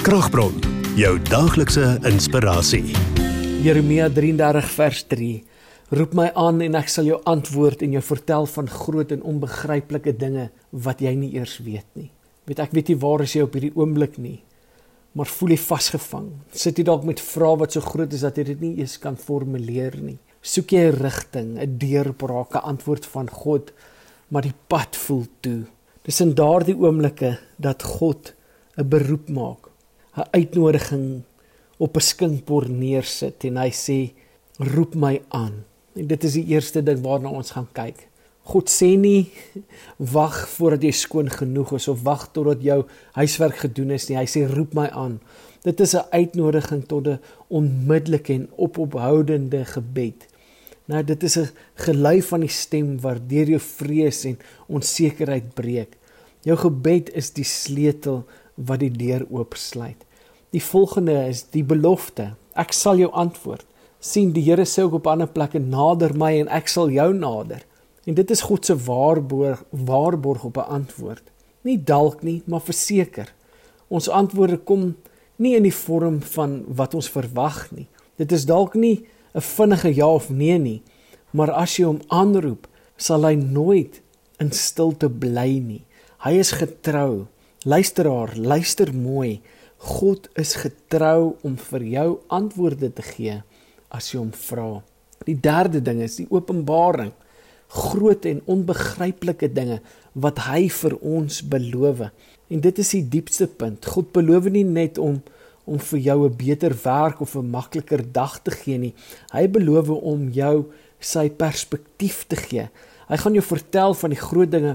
Kragbron, jou daaglikse inspirasie. Jeremia 33 vers 3. Roep my aan en ek sal jou antwoord en jou vertel van groot en onbegryplike dinge wat jy nie eers weet nie. Ek weet nie waar is jy op hierdie oomblik nie, maar voel jy vasgevang. Sit jy dalk met vrae wat so groot is dat jy dit nie eers kan formuleer nie. Soek jy 'n rigting, 'n deurbraak, 'n antwoord van God, maar die pad voel toe. Dis in daardie oomblikke dat God 'n beroep maak, 'n uitnodiging op 'n skinkbord neersit en hy sê, roep my aan. En dit is die eerste ding waarna ons gaan kyk. God sê nie, wag voordat jy skoon genoeg is, of wag totdat jou huiswerk gedoen is nie. Hy sê, roep my aan. Dit is 'n uitnodiging tot 'n onmiddellike en ophoudende gebed. Nou, dit is 'n gelui van die stem waardeur jou vrees en onsekerheid breek. Jou gebed is die sleutel wat die deur oopsluit. Die volgende is die belofte. Ek sal jou antwoord. Sien, die Here sê ook op ander plekke, nader my en ek sal jou nader. En dit is God se waarborg op 'n antwoord. Nie dalk nie, maar verseker. Ons antwoorde kom nie in die vorm van wat ons verwag nie. Dit is dalk nie 'n vinnige ja of nee nie, maar as jy hom aanroep, sal hy nooit in stilte bly nie. Hy is getrou. Luisteraar, luister mooi. God is getrou om vir jou antwoorde te gee as jy hom vra. Die derde ding is die openbaring. Groot en onbegryplike dinge wat hy vir ons beloof. En dit is die diepste punt. God beloof nie net om vir jou 'n beter werk of 'n makliker dag te gee nie. Hy beloof om jou sy perspektief te gee. Hy gaan jou vertel van die groot dinge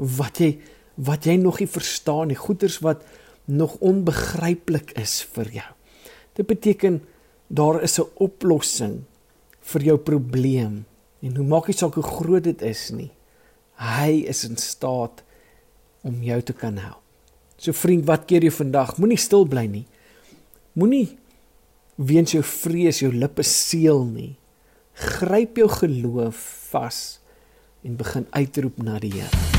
wat jy nog nie verstaan nie, goeders wat nog onbegryplik is vir jou. Dit beteken daar is 'n oplossing vir jou probleem. En hoe maak jy saak hoe groot dit is nie? Hy is in staat om jou te kan help. So vriend, wat keer jy vandag? Moenie stil bly nie. Moenie weens jou vrees jou lippe seël nie. Gryp jou geloof vas en begin uitroep na die Here.